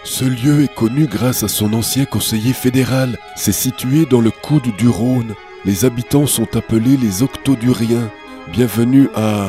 Ce lieu est connu grâce à son ancien conseiller fédéral. C'est situé dans le coude du Rhône. Les habitants sont appelés les Octoduriens. Bienvenue à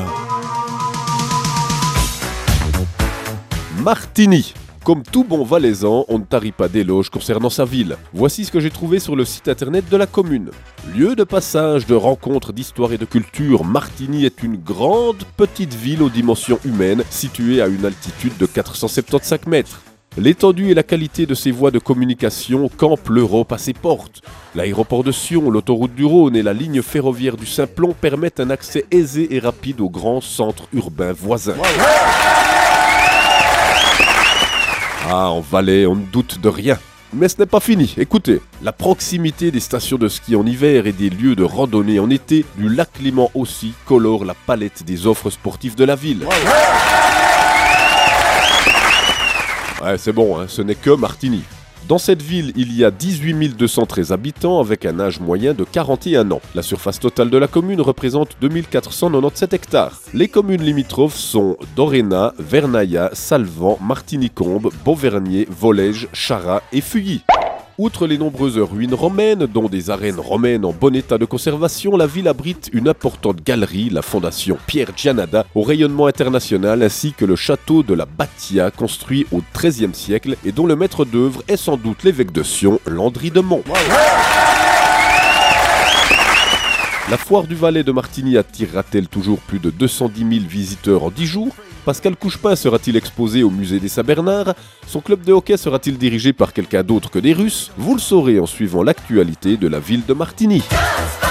Martigny. Comme tout bon Valaisan, on ne tarit pas d'éloges concernant sa ville. Voici ce que j'ai trouvé sur le site internet de la commune. Lieu de passage, de rencontres, d'histoire et de culture, Martigny est une grande petite ville aux dimensions humaines, située à une altitude de 475 mètres. L'étendue et la qualité de ses voies de communication campent l'Europe à ses portes. L'aéroport de Sion, l'autoroute du Rhône et la ligne ferroviaire du Simplon permettent un accès aisé et rapide aux grands centres urbains voisins. Ah, en Valais, on ne doute de rien. Mais ce n'est pas fini, écoutez. La proximité des stations de ski en hiver et des lieux de randonnée en été, du lac Léman aussi, colore la palette des offres sportives de la ville. Ouais, c'est bon, ce n'est que Martigny. Dans cette ville, il y a 18 213 habitants avec un âge moyen de 41 ans. La surface totale de la commune représente 2497 hectares. Les communes limitrophes sont Doréna, Vernaya, Salvan, Martigny-Combe, Beauvernier, Volège, Charras et Feuilly. Outre les nombreuses ruines romaines, dont des arènes romaines en bon état de conservation, la ville abrite une importante galerie, la fondation Pierre Gianada, au rayonnement international, ainsi que le château de la Battia, construit au XIIIe siècle et dont le maître d'œuvre est sans doute l'évêque de Sion, Landry de Mont. La foire du Valais de Martigny attirera-t-elle toujours plus de 210 000 visiteurs en 10 jours ? Pascal Couchepin sera-t-il exposé au musée des Saint-Bernard ? Son club de hockey sera-t-il dirigé par quelqu'un d'autre que des Russes ? Vous le saurez en suivant l'actualité de la ville de Martigny.